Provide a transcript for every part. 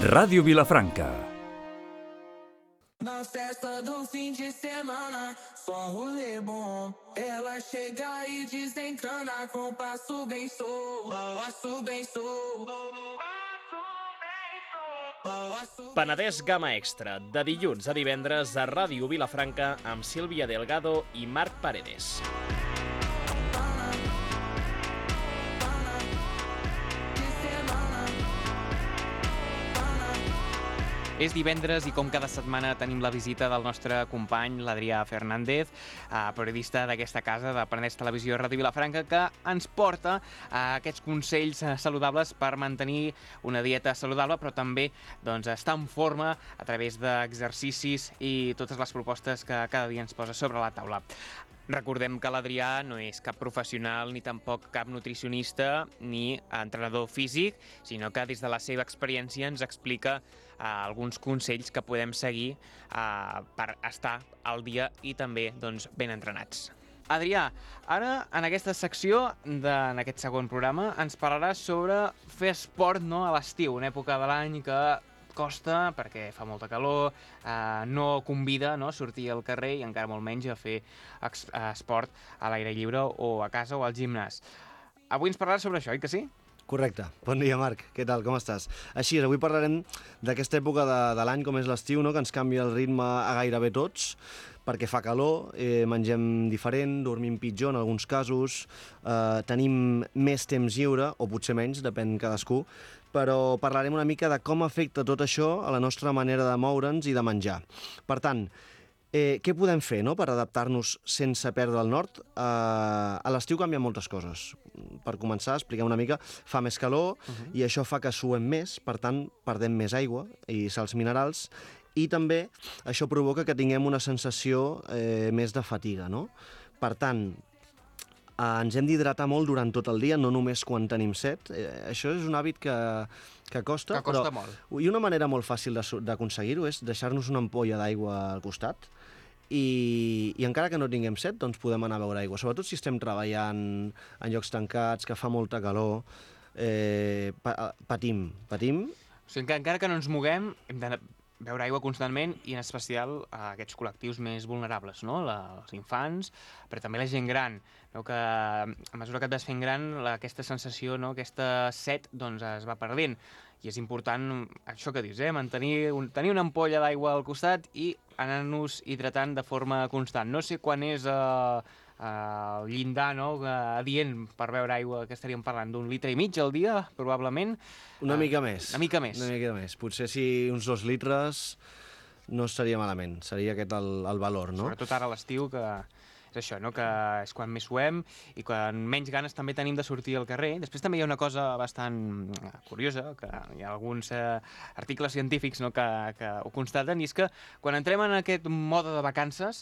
Ràdio Vilafranca. Na festa do fim de semana, só rolê bom. Ela chega e desencana com passo bem solto, passo bem solto. Penedès Gamma Extra, de dilluns a divendres a Ràdio Vilafranca amb Sílvia Delgado i Marc Paredes. És divendres i com cada setmana tenim la visita del nostre company, l'Adrià Fernández, periodista d'aquesta casa de Penedès Televisió i Ràdio Vilafranca, que ens porta aquests consells saludables per mantenir una dieta saludable, però també estar en forma a través d'exercicis i totes les propostes que cada dia ens posa sobre la taula. Recordem que l'Adrià no és cap professional ni tampoc cap nutricionista ni entrenador físic, sinó que des de la seva experiència ens explica alguns consells que podem seguir per estar al dia i també ben entrenats. Adrià, ara en aquesta secció, en aquest segon programa, ens parlaràs sobre fer esport a l'estiu, una època de l'any que costa perquè fa molta calor, no convida a sortir al carrer i encara molt menys a fer esport a l'aire lliure o a casa o al gimnàs. Avui ens parlaràs sobre això, oi que sí? Correcte. Bon dia, Marc. Què tal? Com estàs? Així és, avui parlarem d'aquesta època de l'any, com és l'estiu, que ens canvia el ritme a gairebé tots, perquè fa calor, mengem diferent, dormim pitjor en alguns casos, tenim més temps lliure, o potser menys, depèn cadascú, però parlarem una mica de com afecta tot això a la nostra manera de moure'ns i de menjar. Per tant, què podem fer per adaptar-nos sense perdre el nord? A l'estiu canvien moltes coses. Per començar, expliquem una mica, fa més calor i això fa que suem més, per tant, perdem més aigua i sals minerals, i també això provoca que tinguem una sensació més de fatiga, no? Per tant, ens hem d'hidratar molt durant tot el dia, no només quan tenim set. Això és un hàbit que costa. Que costa molt. I una manera molt fàcil d'aconseguir-ho és deixar-nos una ampolla d'aigua al costat i encara que no tinguem set, doncs podem anar a beure aigua. Sobretot si estem treballant en llocs tancats, que fa molta calor, patim. O sigui que encara que no ens moguem, hem de beure aigua constantment i en especial a aquests col·lectius més vulnerables, no? Els infants, però també la gent gran, que a mesura que et vas fent gran aquesta sensació, aquesta set, es va perdent. I és important això que dius, tenir una ampolla d'aigua al costat i anar-nos hidratant de forma constant. No sé quan és el llindar adient per beure aigua, que estaríem parlant d'un litre i mig al dia, probablement. Una mica més. Una mica més. Una mica més. Potser si uns 2 litres no estaria malament. Seria aquest el valor, no? Sobretot ara a l'estiu, que és això, que és quan més suem i quan menys ganes també tenim de sortir al carrer. Després també hi ha una cosa bastant curiosa, que hi ha alguns articles científics que ho constaten, i és que quan entrem en aquest mode de vacances,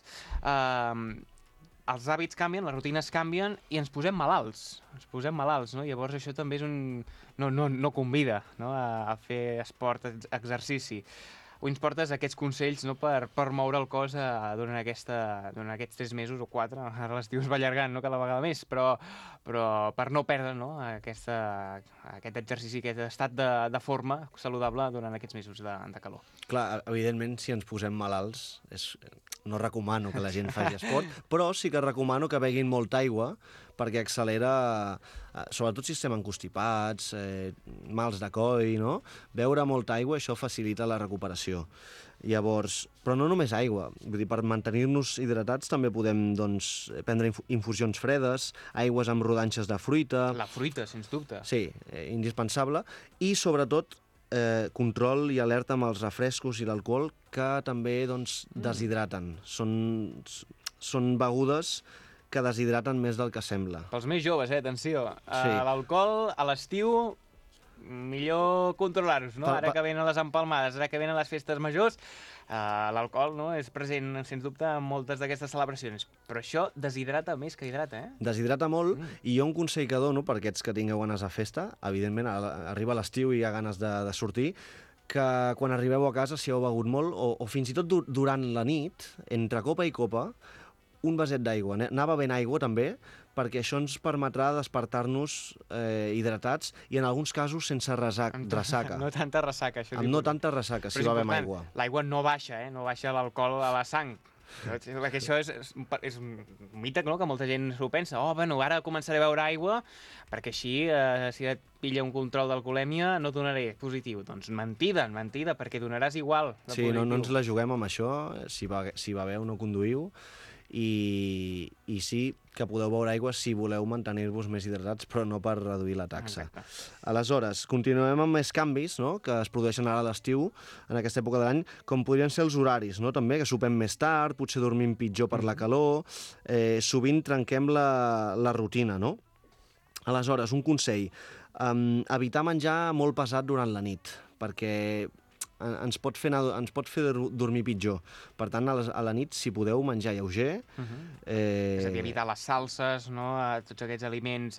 els hàbits canvien, les rutines canvien i ens posem malalts. Llavors això també és no convida a fer esport, exercici. Avui ens portes aquests consells per moure el cos durant aquests 3 mesos o 4, ara l'estiu es va allargant cada vegada més, però per no perdre aquest exercici, aquest estat de forma saludable durant aquests mesos de calor. Clar, evidentment, si ens posem malalts, no recomano que la gent faci esport, però sí que recomano que beguin molta aigua, perquè accelera, sobretot si estem encostipats, mals de coll, no? Beure molta aigua, això facilita la recuperació. Llavors, però no només aigua, vull dir, per mantenir-nos hidratats també podem prendre infusions fredes, aigües amb rodanxes de fruita. La fruita, sens dubte. Sí, indispensable. I sobretot control i alerta amb els refrescos i l'alcohol, que també deshidraten. Són begudes que deshidraten més del que sembla. Pels més joves, atenció. Sí. L'alcohol a l'estiu, millor controlar-los, no? Ara que venen les empalmades, ara que venen les festes majors, l'alcohol és present, sens dubte, en moltes d'aquestes celebracions. Però això deshidrata més que hidrata, Deshidrata molt, i jo un consell que dono per aquests que tingueu ganes de festa, evidentment arriba l'estiu i hi ha ganes de sortir, que quan arribeu a casa, si heu begut molt, o fins i tot durant la nit, entre copa i copa, un vaset d'aigua, anar bevent aigua també, perquè això ens permetrà despertar-nos hidratats i en alguns casos sense ressaca. No tanta ressaca, això és Amb no tanta ressaca, si bevem aigua. L'aigua no baixa, no baixa l'alcohol a la sang. Perquè això és un mite, no?, que molta gent s'ho pensa. Bueno, ara començaré a beure aigua perquè així, si et pilla un control d'alcoholèmia, no donaré positiu. Doncs mentida, perquè donaràs igual de positiu. Sí, no ens la juguem amb això. Si beveu, no conduïu. I sí que podeu beure aigua si voleu mantenir-vos més hidratats, però no per reduir la taxa. Exacte. Aleshores, continuem amb més canvis, no?, que es produeixen ara a l'estiu, en aquesta època de l'any, com podrien ser els horaris, no?, també, que sopem més tard, potser dormim pitjor per la calor, sovint trenquem la rutina, no? Aleshores, un consell, evitar menjar molt pesat durant la nit, perquè ens pot fer dormir pitjor. Per tant, a la nit, si podeu menjar lleuger... És a dir, evitar les salses, no?, tots aquests aliments...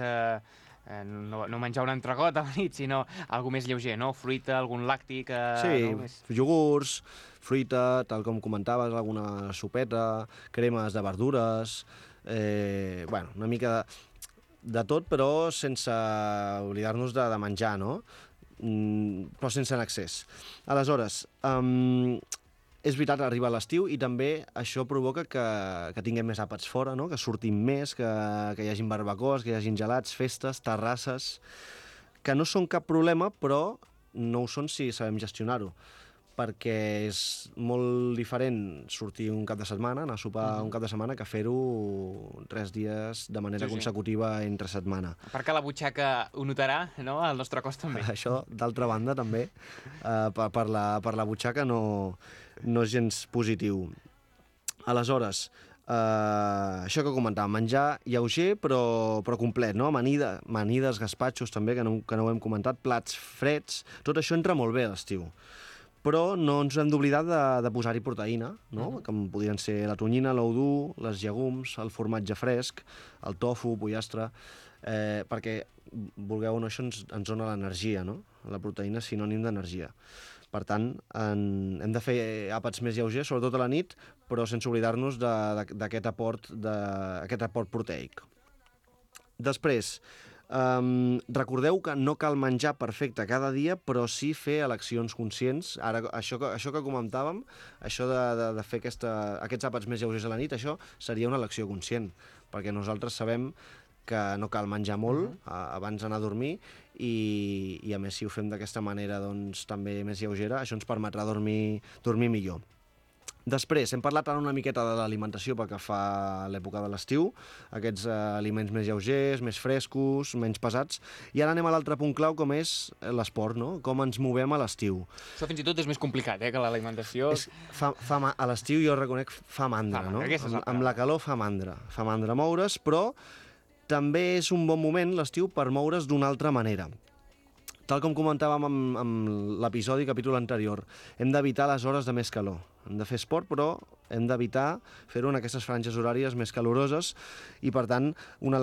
No menjar un entregot a la nit, sinó alguna més lleuger, no? Fruita, algun làctic... Sí, iogurts, fruita, tal com comentaves, alguna sopeta, cremes de verdures... Bueno, una mica de tot, però sense oblidar-nos de menjar, no? Però sense en excés. Aleshores, és veritat, arriba l'estiu i també això provoca que tinguem més àpats fora, no?, que sortim més, que hi hagin barbacoes, que hi hagin gelats, festes, terrasses, que no són cap problema, però no ho són si sabem gestionar-ho, perquè és molt diferent sortir un cap de setmana, anar a sopar un cap de setmana, que fer-ho 3 dies de manera consecutiva entre setmana. A part que la butxaca ho notarà, no?, al nostre cos també. Això, d'altra banda, també, per la butxaca no és gens positiu. Aleshores, això que comentàvem, menjar lleuger però complet, no? Amanides, gaspatxos també, que no ho hem comentat, plats freds, tot això entra molt bé a l'estiu. Però no ens hem d'oblidar de posar-hi proteïna, no? Com podrien ser la tonyina, l'ou dur, les llegums, el formatge fresc, el tofu, pollastre, perquè, vulgueu o no, això ens dona l'energia, no? La proteïna és sinònim d'energia. Per tant, hem de fer àpats més lleugers, sobretot a la nit, però sense oblidar-nos d'aquest aport proteic. Després, recordeu que no cal menjar perfecte cada dia, però sí fer eleccions conscients. Ara, això que comentàvem, això de fer aquests àpats més lleugers a la nit, això seria una elecció conscient, perquè nosaltres sabem que no cal menjar molt abans d'anar a dormir i a més, si ho fem d'aquesta manera doncs, també més lleugera, això ens permetrà dormir millor. Després, hem parlat ara una miqueta de l'alimentació pel que fa a l'època de l'estiu, aquests aliments més lleugers, més frescos, menys pesats, i ara anem a l'altre punt clau, com és l'esport, no? Com ens movem a l'estiu. Això fins i tot és més complicat, que l'alimentació... A l'estiu jo reconec fa mandra, no? Amb la calor fa mandra moure's, però també és un bon moment l'estiu per moure's d'una altra manera. Tal com comentàvem amb l'episodi, capítol anterior, hem d'evitar les hores de més calor. Hem de fer esport, però hem d'evitar fer-ho en aquestes franges horàries més caloroses i, per tant, una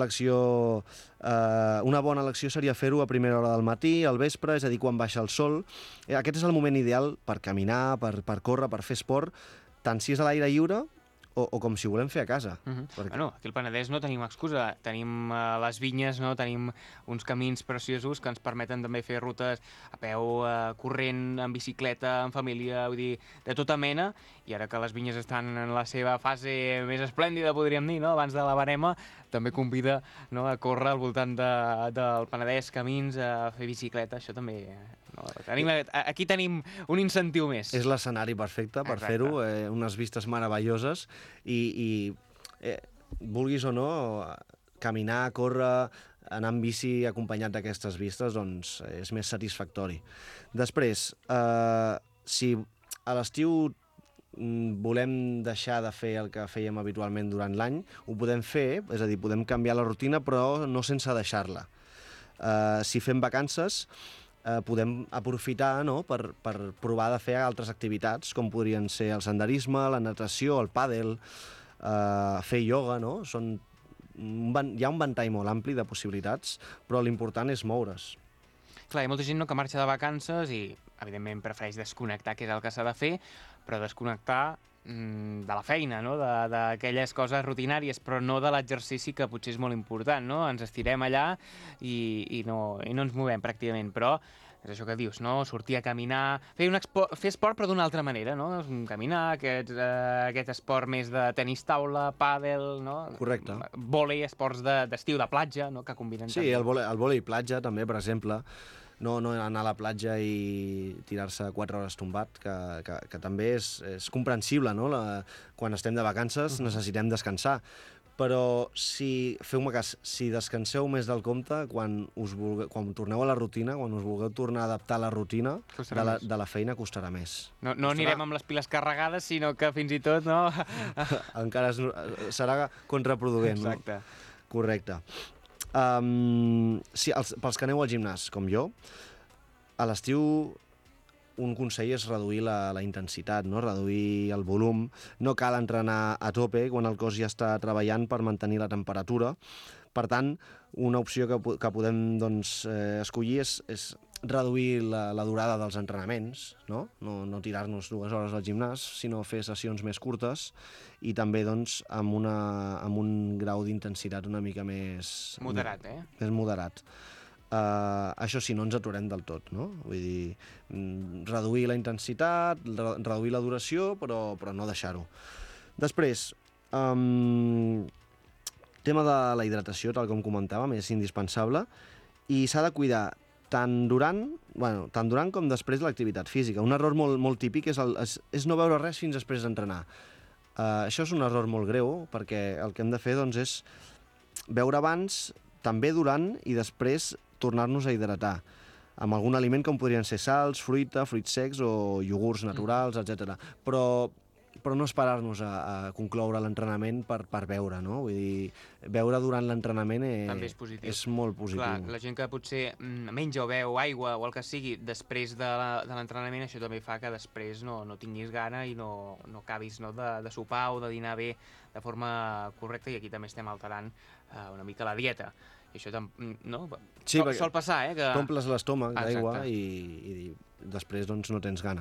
bona elecció seria fer-ho a primera hora del matí, al vespre, és a dir, quan baixa el sol. Aquest és el moment ideal per caminar, per córrer, per fer esport, tant si és a l'aire lliure o com si ho volem fer a casa. Bueno, aquí al Penedès no tenim excusa. Tenim les vinyes, no? Tenim uns camins preciosos que ens permeten també fer rutes a peu, corrent, en bicicleta, en família, vull dir, de tota mena. I ara que les vinyes estan en la seva fase més esplèndida, podríem dir, no?, abans de la verema, també convida, no?, a córrer al voltant del Penedès, camins, a fer bicicleta, això també... No? Aquí tenim un incentiu més. És l'escenari perfecte per fer-ho, unes vistes meravelloses i vulguis o no, caminar, córrer, anar amb bici acompanyat d'aquestes vistes, doncs és més satisfactori. Després, si a l'estiu volem deixar de fer el que fèiem habitualment durant l'any, ho podem fer, és a dir, podem canviar la rutina, però no sense deixar-la. Si fem vacances, podem aprofitar, no?, per provar de fer altres activitats, com podrien ser el senderisme, la natació, el pàdel, fer ioga, no? Hi ha un ventall molt ampli de possibilitats, però l'important és moure's. Clar, hi ha molta gent que marxa de vacances i, evidentment, prefereix desconnectar, que és el que s'ha de fer, però desconnectar de la feina, no? D'aquelles coses rutinàries, però no de l'exercici, que potser és molt important, no? Ens estirem allà i no ens movem pràcticament, però és això que dius, no? Sortir a caminar, fer esport però d'una altra manera, no? Caminar, aquest esport més de tenis taula, pàdel, no? Correcte. Vòlei, esports d'estiu, de platja, no? Que combinen Sí, el vòlei platja també, per exemple. No anar a la platja i tirar-se 4 hores tombat, que també és comprensible, no? Quan estem de vacances necessitem descansar. Però feu-me cas, si descanseu més del compte, quan torneu a la rutina, quan us vulgueu tornar a adaptar a la rutina de la feina, costarà més. No anirem amb les piles carregades, sinó que fins i tot, no? Encara serà contraproduent, no? Exacte. Correcte. Pels que aneu al gimnàs, com jo, a l'estiu un consell és reduir la intensitat, no? Reduir el volum. No cal entrenar a tope quan el cos ja està treballant per mantenir la temperatura. Per tant, una opció que podem escollir és reduir la durada dels entrenaments, no? No tirar-nos 2 hores al gimnàs, sinó fer sessions més curtes i també amb un grau d'intensitat una mica més... Moderat, Més moderat. Això sí, no ens aturem del tot, no? Vull dir, reduir la intensitat, reduir la duració, però no deixar-ho. Després, tema de la hidratació, tal com comentàvem, és indispensable i s'ha de cuidar tant durant com després de l'activitat física. Un error molt típic és no beure res fins després d'entrenar. Això és un error molt greu, perquè el que hem de fer és beure abans, també durant i després tornar-nos a hidratar amb algun aliment com podrien ser sals, fruita, fruits secs o iogurts naturals, etc. Però no esperar-nos a concloure l'entrenament per beure, no? Vull dir, beure durant l'entrenament també és positiu. És molt positiu. Clar, la gent que potser menja o beu aigua o el que sigui després de l'entrenament, això també fa que després no tinguis gana i no acabis de sopar o de dinar bé de forma correcta, i aquí també estem alterant una mica la dieta. I això sí, sol passar, que... T'omples l'estómac d'aigua i després no tens gana.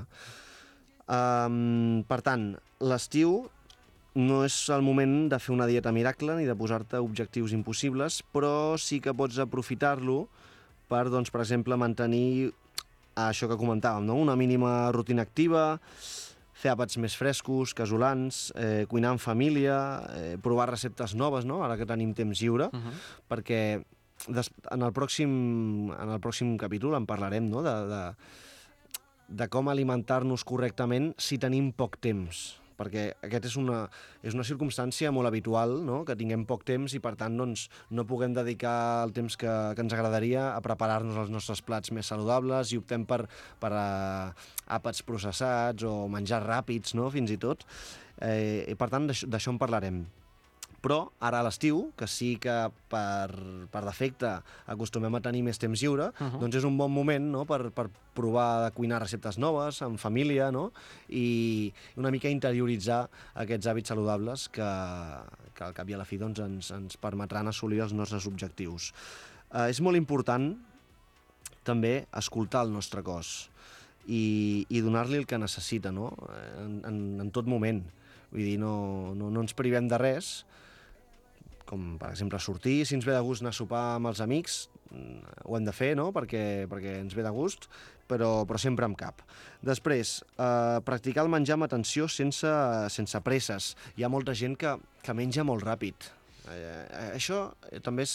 Per tant, l'estiu no és el moment de fer una dieta miracle ni de posar-te objectius impossibles, però sí que pots aprofitar-lo per exemple, mantenir això que comentàvem, no? Una mínima rutina activa, fer àpats més frescos, casolans, cuinar en família, provar receptes noves, no? Ara que tenim temps lliure, perquè en el pròxim capítol en parlarem, no? De com alimentar-nos correctament si tenim poc temps, perquè aquest és una circumstància molt habitual, no? Que tinguem poc temps i, per tant, no puguem dedicar el temps que ens agradaria a preparar-nos els nostres plats més saludables i optem per àpats processats o menjar ràpids, no? Fins i tot. I, per tant, d'això en parlarem. Però ara a l'estiu, que sí que per defecte acostumem a tenir més temps lliure, doncs és un bon moment, no? Per provar de cuinar receptes noves, en família, no? I una mica interioritzar aquests hàbits saludables que al cap i a la fi ens permetran assolir els nostres objectius. És molt important també escoltar el nostre cos i donar-li el que necessita, no? En tot moment. Vull dir, no ens privem de res, com per exemple sortir, si ens ve de gust anar a sopar amb els amics, ho hem de fer, no? Perquè ens ve de gust, però sempre amb cap. Després, practicar el menjar amb atenció sense presses. Hi ha molta gent que menja molt ràpid. Això també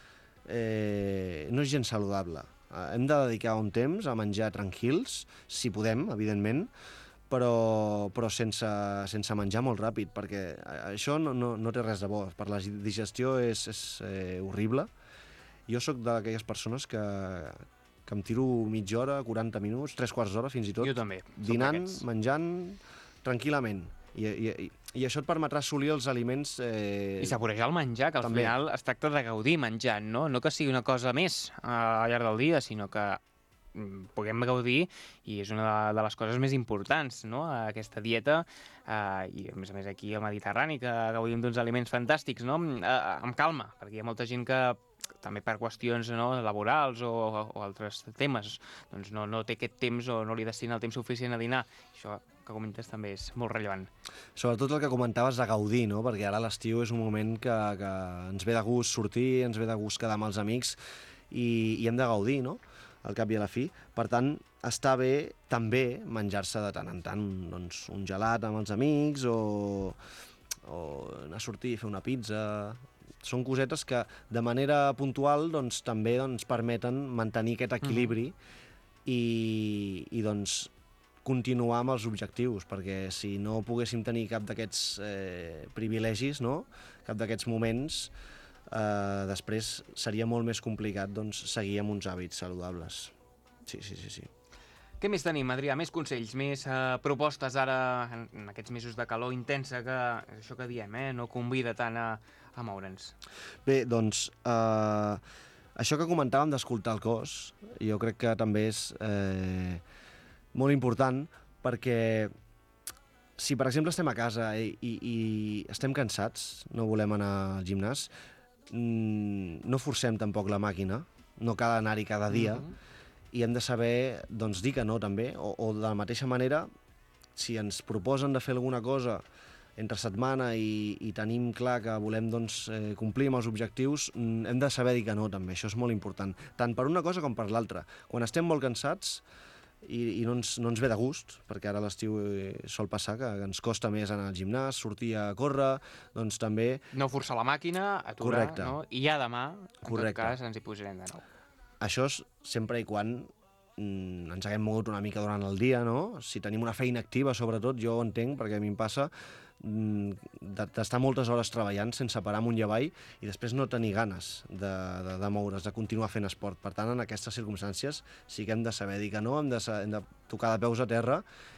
no és gens saludable. Hem de dedicar un temps a menjar tranquils, si podem, evidentment, però sense menjar molt ràpid, perquè això no té res de bo. Per la digestió és horrible. Jo sóc d'aquelles persones que em tiro mitja hora, 40 minuts, 3/4 d'hora fins i tot, jo també, dinant, menjant tranquil·lament. I això et permetrà assolir els aliments... I saborejar el menjar, que al final es tracta de gaudir menjant, no? No que sigui una cosa més al llarg del dia, sinó que puguem gaudir, i és una de les coses més importants, no? Aquesta dieta, i a més aquí al Mediterrani, que gaudim d'uns aliments fantàstics, no? Amb calma, perquè hi ha molta gent que també per qüestions laborals o altres temes, doncs no té aquest temps o no li destina el temps suficient a dinar. Això que comentes també és molt rellevant. Sobretot el que comentaves de gaudir, no? Perquè ara l'estiu és un moment que ens ve de gust sortir, ens ve de gust quedar amb els amics i hem de gaudir, no?, al cap i a la fi. Per tant, està bé també menjar-se de tant en tant doncs, un gelat amb els amics o anar a sortir, fer una pizza. Són cosetes que de manera puntual doncs, també permeten mantenir aquest equilibri i doncs, continuar amb els objectius, perquè si no poguéssim tenir cap d'aquests privilegis, no?, cap d'aquests moments, després seria molt més complicat doncs, seguir amb uns hàbits saludables. Sí. Què més tenim, Adrià? Més consells, més propostes ara en aquests mesos de calor intensa, que és això que diem, no convida tant a moure'ns. Bé, doncs, això que comentàvem d'escoltar el cos, jo crec que també és molt important, perquè si, per exemple, estem a casa i estem cansats, no volem anar al gimnàs, no forcem tampoc la màquina, no cal anar-hi cada dia, i hem de saber doncs, dir que no també, o de la mateixa manera, si ens proposen de fer alguna cosa entre setmana i tenim clar que volem doncs, complir amb els objectius, hem de saber dir que no també, això és molt important, tant per una cosa com per l'altra. Quan estem molt cansats i no ens ve de gust, perquè ara a l'estiu sol passar que ens costa més anar al gimnàs, sortir a córrer, doncs també... No forçar la màquina, aturar, correcte, no? I ja demà, en correcte, tot cas, ens hi posarem de nou. Això és sempre i quan ens haguem mogut una mica durant el dia, no? Si tenim una feina activa, sobretot, jo ho entenc, perquè a mi em passa d'estar moltes hores treballant sense parar amunt i avall i després no tenir ganes de moure's, de continuar fent esport. Per tant, en aquestes circumstàncies sí que hem de saber dir que no, hem de tocar de peus a terra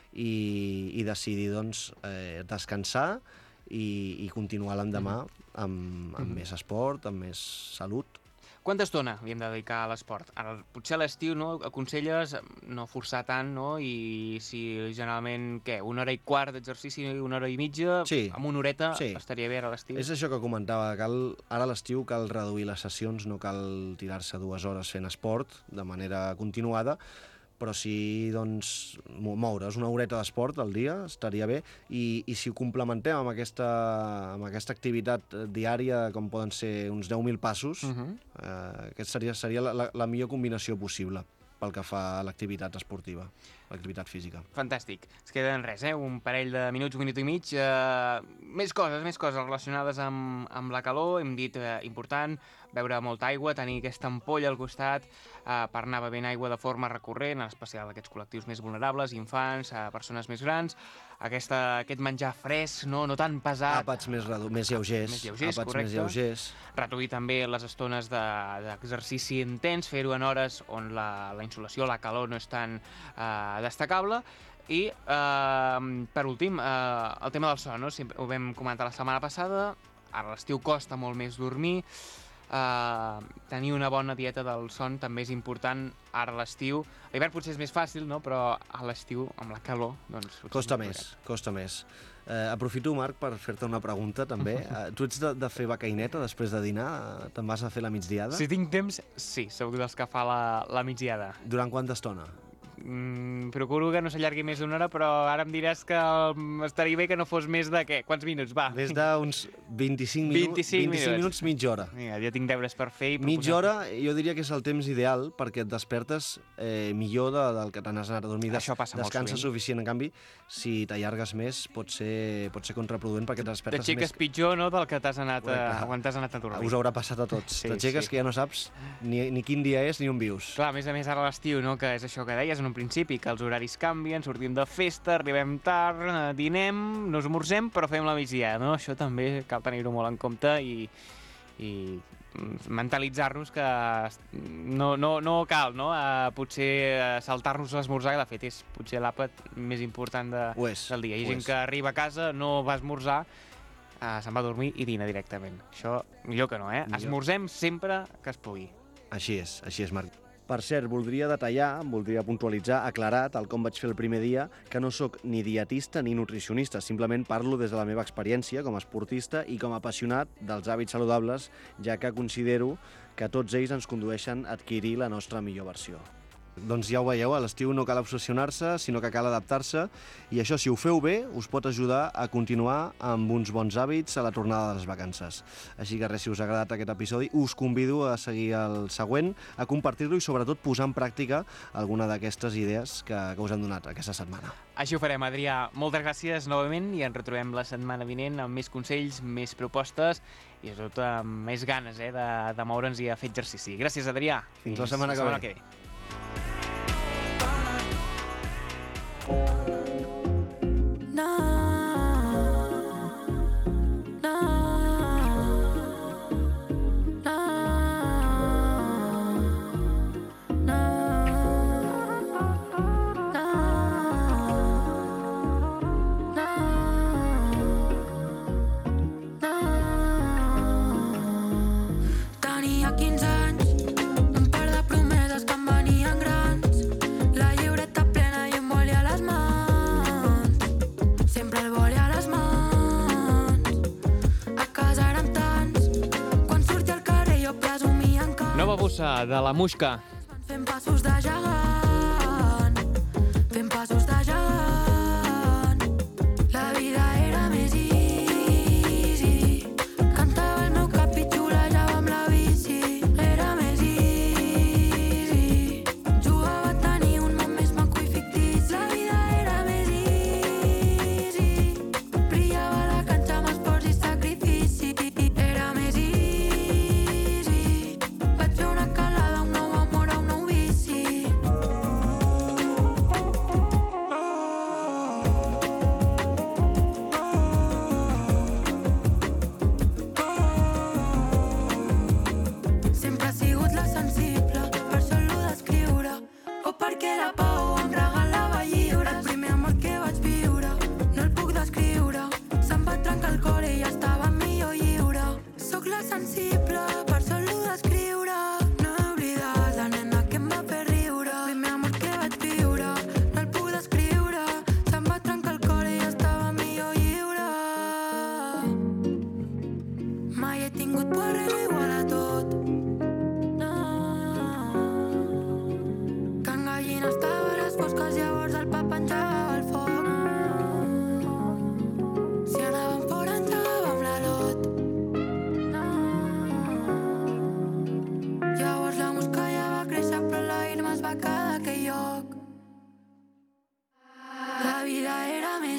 i decidir doncs, descansar i continuar l'endemà amb més esport, amb més salut. Quanta estona li hem de dedicar a l'esport? Ara, potser a l'estiu aconselles no forçar tant, no? I si generalment, una hora i quart d'exercici, una hora i mitja, sí, amb una horeta estaria bé a l'estiu? És això que comentava, ara a l'estiu cal reduir les sessions, no cal tirar-se 2 hores fent esport de manera continuada, però sí, doncs, moure's una horeta d'esport al dia estaria bé, i si ho complementem amb aquesta activitat diària, com poden ser uns 10.000 passos, aquesta seria la millor combinació possible pel que fa a l'activitat esportiva, l'activitat física. Fantàstic. Es queden res, un parell de minuts, un minut i mig. Més coses relacionades amb la calor. Hem dit, important, beure molta aigua, tenir aquesta ampolla al costat per anar bevent aigua de forma recurrent, en especial aquests col·lectius més vulnerables, infants, persones més grans. Aquest menjar fresc, no tan pesat. Àpats més lleugers, correcte. més lleugers. Reduir també les estones d'exercici intens, fer-ho en hores on la insolació, la calor no és tan destacable. I, per últim, el tema del son, no? Ho vam comentar la setmana passada, ara a l'estiu costa molt més dormir, tenir una bona dieta del son també és important ara a l'estiu. A l'hivern potser és més fàcil, no? Però a l'estiu, amb la calor, doncs... Costa més. Aprofito, Marc, per fer-te una pregunta, també. Tu ets de fer becaineta després de dinar? Te'n vas a fer la migdiada? Si tinc temps, sí, sóc dels que fa la migdiada. Durant quanta estona? Procuro que no s'allargui més d'una hora, però ara em diràs que estaria bé que no fos més de què? Quants minuts? Va. Des d'uns 25 minuts, mitja hora. Mira, jo tinc deures per fer. Mitja hora jo diria que és el temps ideal perquè et despertes millor del que t'has anat a dormir. Això passa molt sovint. Descanses suficient. En canvi, si t'allargues més pot ser contraproduent perquè et despertes més. T'aixeques pitjor, no?, del que t'has anat a dormir. Us haurà passat a tots. T'aixeques que ja no saps ni quin dia és ni on vius. Clar, a més ara a l'estiu, no?, que és això que deies en un principi, que els horaris canvien, sortim de festa, arribem tard, dinem, no esmorzem, però fem la migdiada, no? Això també cal tenir-ho molt en compte i mentalitzar-nos que no cal, no? Potser saltar-nos l'esmorzar, que de fet és potser l'àpat més important del dia. Hi ha gent que arriba a casa, no va esmorzar, se'n va a dormir i dina directament. Això millor que no, Esmorzem sempre que es pugui. Així és, Marc. Per cert, voldria detallar, voldria puntualitzar, aclarar, tal com vaig fer el primer dia, que no sóc ni dietista ni nutricionista, simplement parlo des de la meva experiència com a esportista i com a apassionat dels hàbits saludables, ja que considero que tots ells ens condueixen a adquirir la nostra millor versió. Doncs ja ho veieu, a l'estiu no cal obsessionar-se, sinó que cal adaptar-se, i això, si ho feu bé, us pot ajudar a continuar amb uns bons hàbits a la tornada de les vacances. Així que res, si us ha agradat aquest episodi, us convido a seguir el següent, a compartir-lo i sobretot posar en pràctica alguna d'aquestes idees que us hem donat aquesta setmana. Així ho farem, Adrià. Moltes gràcies novament i ens retrobem la setmana vinent amb més consells, més propostes i sobretot amb més ganes de moure'ns i a fer exercici. Gràcies, Adrià. Fins la setmana que ve. Tenia 15 anys, un par de promeses que em venien grans, la llibreta plena i un boli a les mans, sempre el boli a les mans, a casa érem tants, quan sortia al carrer jo presumia encara. Nova bossa de La Muixca. Fent passos de gegant, fent passos de gegant, la vida era més easy, cantava el meu cap i xulejava amb la bici, era més easy, jugava a tenir un món més maco i fictici, la vida era més easy, brillava a la canxa amb esforç i sacrifici, era més easy, vaig fer una calada, un nou amor a un nou vici. Sempre ha sigut la sensible, per això l'ho d'escriure, o perquè la pau em regalava lliure. El primer amor que vaig viure, no el puc descriure, se'm va trencar el cor i ja estava millor lliure. Soc la sensible, per això l'ho d'escriure, no he oblidat la nena que em va fer riure. El primer amor que vaig viure, no el puc descriure, se'm va trencar el cor i ja estava millor lliure. Mai he tingut por, arriba igual a tot. No. Que en gallina estava a les fosques, llavors el pa penjava al foc. Si anàvem fora entràvem la lot. Llavors la mosca ja va créixer, però la Irma es va quedar a aquell lloc. La vida era més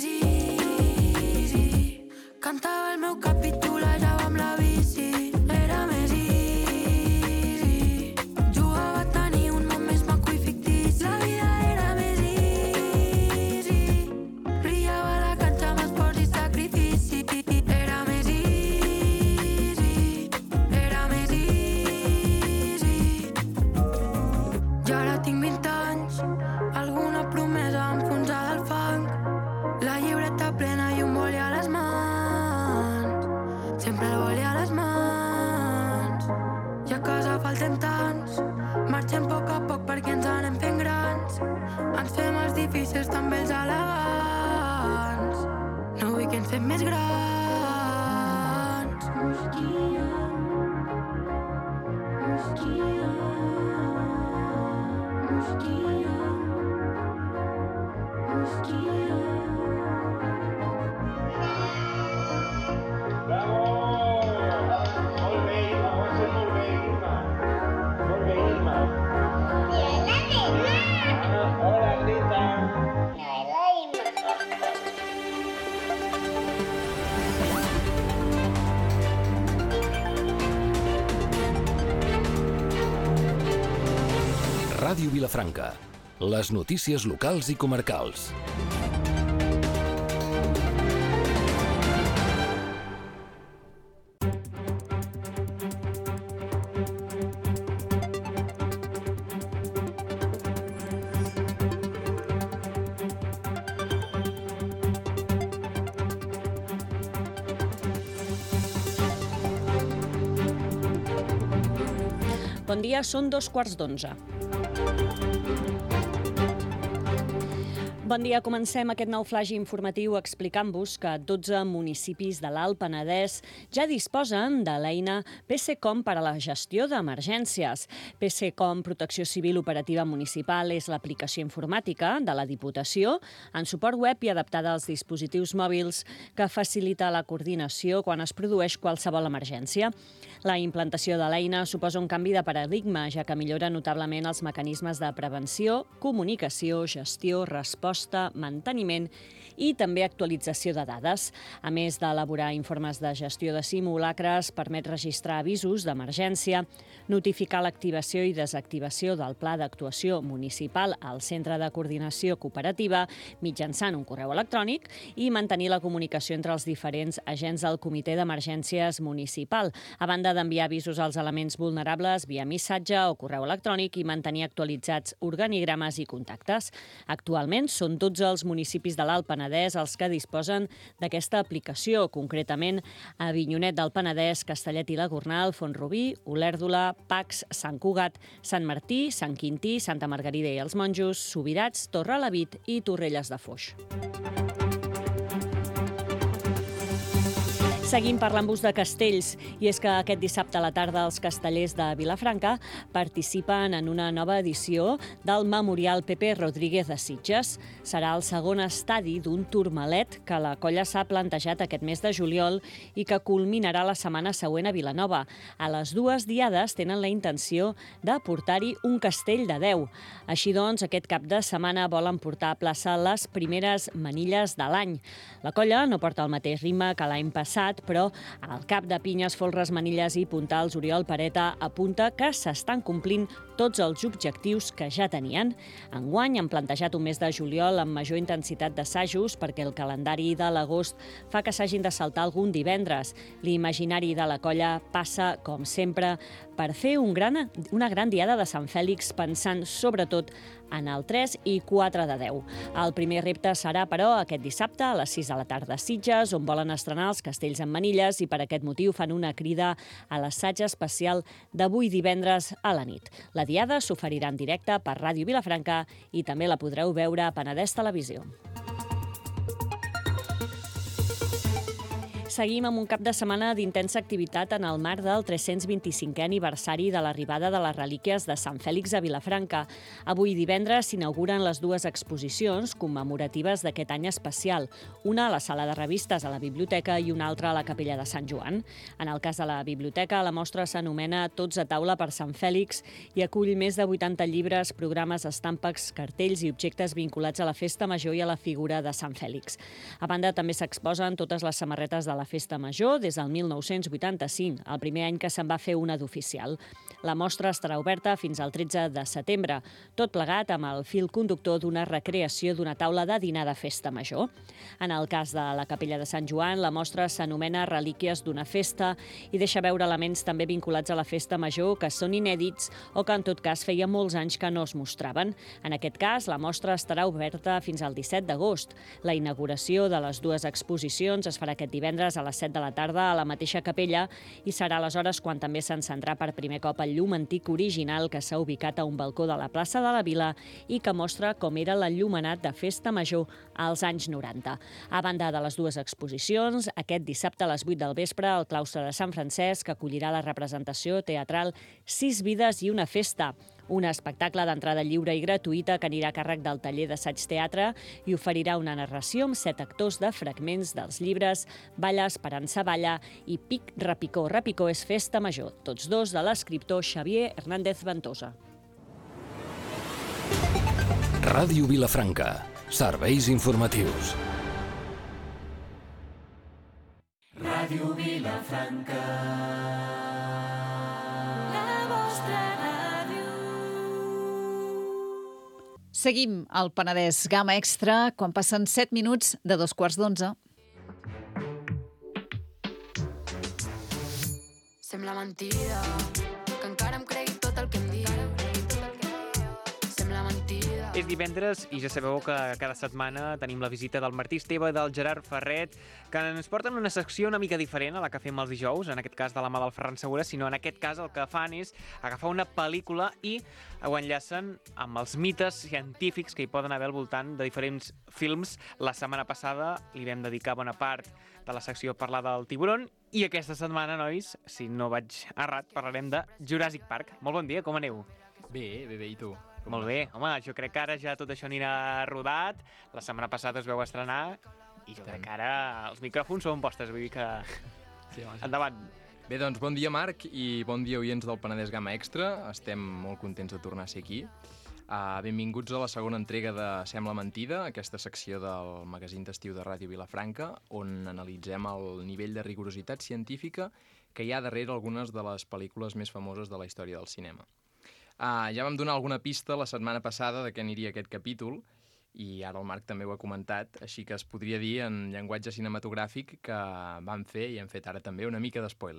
easy, cantava el meu cap i xulejava amb la bici, era més easy, jugava a tenir un món més maco i fictici, la vida era més easy, brillava a la canxa amb esforç i sacrifici, era més easy, era més easy. I ara tinc 20 anys, alguna promesa enfonsada al fang, la llibreta plena i un boli a les mans, sempre el boli a les mans, i a casa falten tants, marxem a poc perquè ens anem fent grans, ens fem els difícils també els elegants, no vull que ens fem més grans. Mosquia, mosquia, mosquia, mosquia. Bravo! Molt bé, Irma, ho has fet molt bé, Irma. Molt bé, Irma. Hola, Rita. Ràdio Vilafranca. Les notícies locals i comarcals. Bon dia, són 2:15. Bon dia, comencem aquest nou flash informatiu explicant-vos que 12 municipis de l'Alt Penedès ja disposen de l'eina PCCOM per a la gestió d'emergències. PCCOM, Protecció Civil Operativa Municipal, és l'aplicació informàtica de la Diputació en suport web i adaptada als dispositius mòbils que facilita la coordinació quan es produeix qualsevol emergència. La implantació de l'eina suposa un canvi de paradigma, ja que millora notablement els mecanismes de prevenció, comunicació, gestió, resposta, manteniment i també actualització de dades. A més d'elaborar informes de gestió de simulacres, permet registrar avisos d'emergència, notificar l'activació i desactivació del pla d'actuació municipal al Centre de Coordinació Cooperativa mitjançant un correu electrònic i mantenir la comunicació entre els diferents agents del Comitè d'Emergències Municipal, a banda d'enviar avisos als elements vulnerables via missatge o correu electrònic i mantenir actualitzats organigrames i contactes. Actualment són 12 els municipis de l'Alt Penedès els que disposen d'aquesta aplicació, concretament a Avinyonet del Penedès, Castellet i la Gornal, Font-rubí, Olèrdola, Pacs, Sant Cugat, Sant Martí, Sant Quintí, Santa Margarida i els Monjos, Subirats, Torrelavit i Torrelles de Foix. Seguim parlant-vos de castells, i és que aquest dissabte a la tarda els castellers de Vilafranca participen en una nova edició del Memorial Pepe Rodríguez de Sitges. Serà el segon estadi d'un tourmalet que la colla s'ha plantejat aquest mes de juliol i que culminarà la setmana següent a Vilanova. A les dues diades tenen la intenció de portar-hi un castell de 10. Així doncs, aquest cap de setmana volen portar a plaça les primeres manilles de l'any. La colla no porta el mateix ritme que l'any passat, però el cap de pinyes, folres, manilles i puntals Oriol Pareta apunta que s'estan complint tots els objectius que ja tenien. Enguany han plantejat un mes de juliol amb major intensitat d'assajos perquè el calendari de l'agost fa que s'hagin de saltar algun divendres. L'imaginari de la colla passa, com sempre, per fer una gran diada de Sant Fèlix pensant sobretot en el 3 i 4 de 10. El primer repte serà, però, aquest dissabte a les 6 de la tarda a Sitges, on volen estrenar els castells amb manilles i per aquest motiu fan una crida a l'assaig especial d'avui divendres a la nit. La diada s'oferirà en directe per Ràdio Vilafranca i també la podreu veure a Penedès Televisió. Seguim amb un cap de setmana d'intensa activitat en el marc del 325è aniversari de l'arribada de les relíquies de Sant Fèlix a Vilafranca. Avui divendres s'inauguren les dues exposicions commemoratives d'aquest any especial, una a la sala de revistes a la biblioteca i una altra a la capella de Sant Joan. En el cas de la biblioteca, la mostra s'anomena Tots a taula per Sant Fèlix i acull més de 80 llibres, programes, estampes, cartells i objectes vinculats a la festa major i a la figura de Sant Fèlix. A banda, també s'exposen totes les samarretes de la Festa Major des del 1985, el primer any que se'n va fer una d'oficial. La mostra estarà oberta fins al 13 de setembre, tot plegat amb el fil conductor d'una recreació d'una taula de dinar de Festa Major. En el cas de la capella de Sant Joan, la mostra s'anomena Relíquies d'una festa i deixa veure elements també vinculats a la Festa Major que són inèdits o que en tot cas feia molts anys que no es mostraven. En aquest cas, la mostra estarà oberta fins al 17 d'agost. La inauguració de les dues exposicions es farà aquest divendres a les 7 de la tarda a la mateixa capella i serà aleshores quan també s'encendrà per primer cop el llum antic original que s'ha ubicat a un balcó de la plaça de la Vila i que mostra com era l'enllumenat de Festa Major als anys 90. A banda de les dues exposicions, aquest dissabte a les 8 del vespre el claustre de Sant Francesc acollirà la representació teatral 6 vides i una festa, un espectacle d'entrada lliure i gratuïta que anirà a càrrec del taller d'assaig teatre i oferirà una narració amb 7 actors de fragments dels llibres Balla, Esperança, Balla i Pic, Repicó. Repicó és Festa Major, tots dos de l'escriptor Xavier Hernández Ventosa. Ràdio Vilafranca. Serveis informatius. Ràdio Vilafranca. La vostra ràdio. Seguim al Penedès Gamma Extra quan passen 7 minuts de 2:15. Sembla mentida que encara em cregui tot el que em diu. Sembla mentida És divendres i ja sabeu que cada setmana tenim la visita del Martí Esteve i del Gerard Ferret, que ens porten una secció una mica diferent a la que fem els dijous, en aquest cas de la mà del Ferran Segura, sinó en aquest cas el que fan és agafar una pel·lícula i ho enllacen amb els mites científics que hi poden haver al voltant de diferents films. La setmana passada li vam dedicar bona part de la secció a parlar del tiburon i aquesta setmana, nois, si no vaig errat, parlarem de Jurassic Park. Molt bon dia, com aneu? Bé, i tu? Molt bé, home, jo crec que ara ja tot això anirà rodat. La setmana passada es veu estrenar i jo crec que ara els micròfons són vostres, vull dir que... Sí, home, endavant. Bé, doncs bon dia, Marc, i bon dia, oients del Penedès Gamma Extra. Estem molt contents de tornar a ser aquí. Benvinguts a la segona entrega de Sembla Mentida, aquesta secció del magazín d'estiu de Ràdio Vilafranca, on analitzem el nivell de rigorositat científica que hi ha darrere algunes de les pel·lícules més famoses de la història del cinema. Ja vam donar alguna pista la setmana passada de què aniria aquest capítol, i ara el Marc també ho ha comentat, així que es podria dir en llenguatge cinematogràfic que vam fer, i hem fet ara també, una mica d'espoiler.